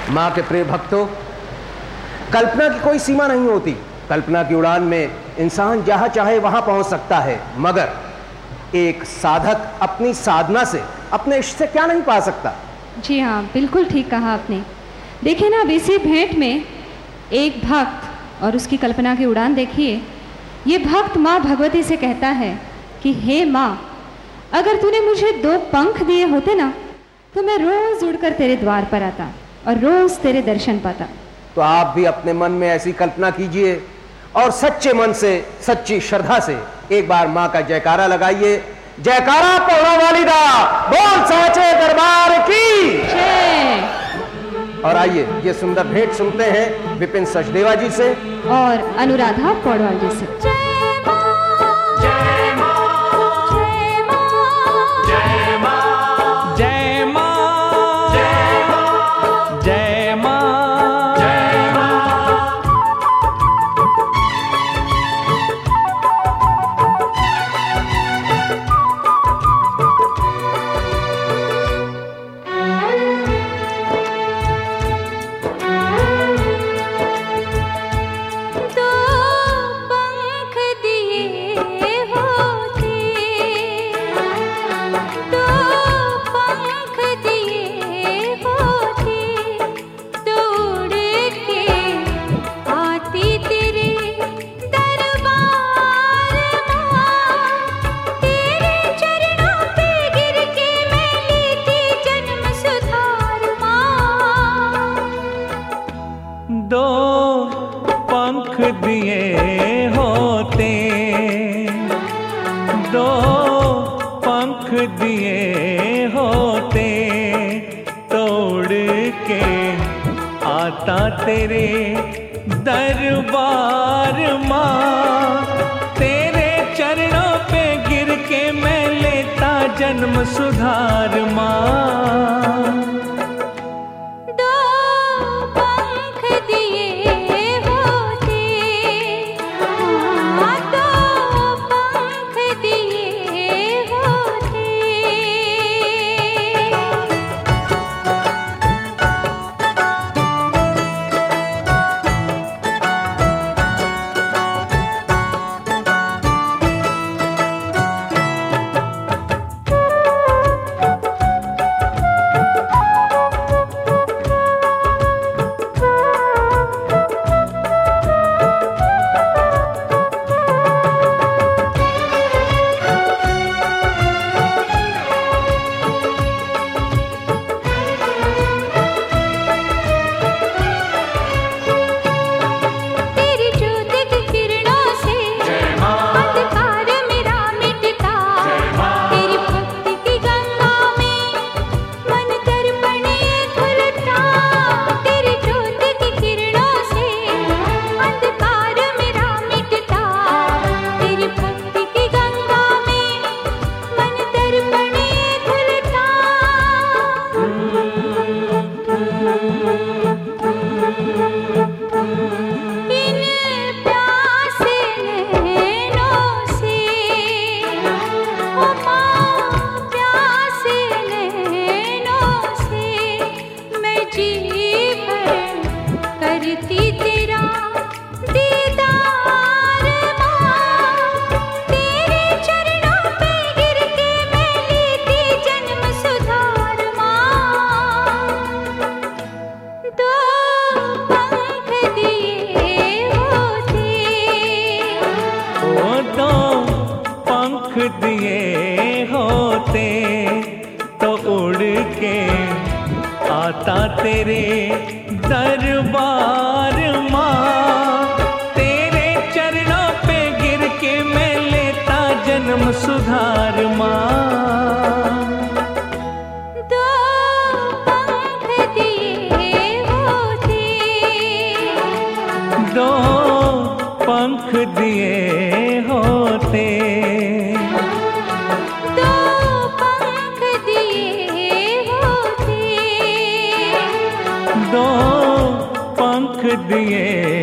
माँ के प्रिय भक्तों, कल्पना की कोई सीमा नहीं होती। कल्पना की उड़ान में इंसान जहां चाहे वहां पहुंच सकता है, मगर एक साधक अपनी साधना से अपने इष्ट से क्या नहीं पा सकता। जी हाँ, बिल्कुल ठीक कहा आपने। देखिए ना, अब इसी भेंट में एक भक्त और उसकी कल्पना की उड़ान देखिए। ये भक्त माँ भगवती से कहता है कि हे माँ, अगर तूने मुझे 2 पंख दिए होते ना, तो मैं रोज उड़कर तेरे द्वार पर आता और रोज तेरे दर्शन पाता। तो आप भी अपने मन में ऐसी कल्पना कीजिए और सच्चे मन से, सच्ची श्रद्धा से एक बार माँ का जयकारा लगाइए। जयकारा पौड़ा वाली दा, बोल साचे दरबार की जय। और आइए ये सुंदर भेंट सुनते हैं विपिन सचदेवा जी से और अनुराधा पौडवाल जी से। तेरे दरबार माँ, तेरे चरणों पे गिर के मैं लेता जन्म सुधार माँ। तेरे दरबार माँ, तेरे चरणों पे गिर के मैं लेता जन्म सुधार माँ। दो पंख दिए होते, दो पंख दिए होते, दो पंख दिए